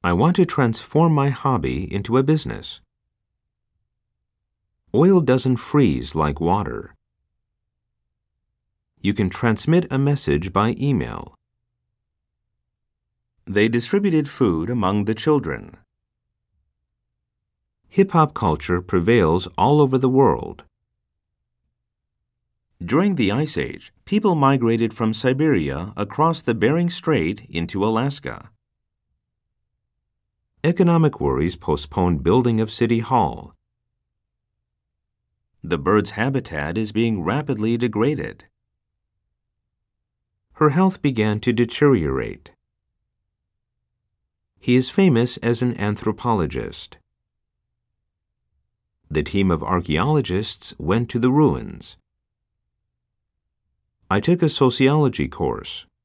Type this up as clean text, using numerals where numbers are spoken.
I want to transform my hobby into a business. Oil doesn't freeze like water. You can transmit a message by email. They distributed food among the children. Hip-hop culture prevails all over the world. During the Ice Age, people migrated from Siberia across the Bering Strait into Alaska. Economic worries postponed building of City Hall. The bird's habitat is being rapidly degraded. Her health began to deteriorate. He is famous as an anthropologist. The team of archaeologists went to the ruins. I took a sociology course.